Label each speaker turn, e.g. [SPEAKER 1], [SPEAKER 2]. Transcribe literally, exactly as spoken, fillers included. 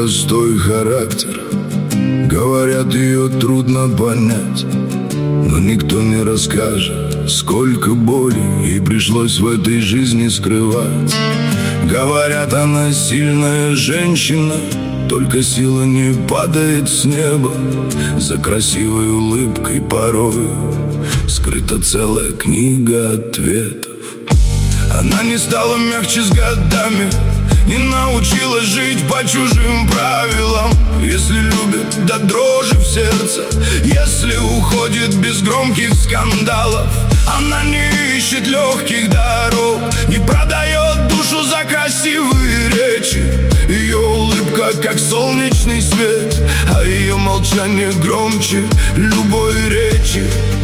[SPEAKER 1] непростой характер. Говорят, ее трудно понять, но никто не расскажет, сколько боли ей пришлось в этой жизни скрывать. Говорят, она сильная женщина, только сила не падает с неба. За красивой улыбкой порою скрыта целая книга ответов. Она не стала мягче с годами, не научилась жить по чужим правилам. Если любит до дрожи в сердце, если уходит без громких скандалов. Она не ищет легких дорог, не продает душу за красивые речи. Ее улыбка как солнечный свет, а ее молчание громче любой речи.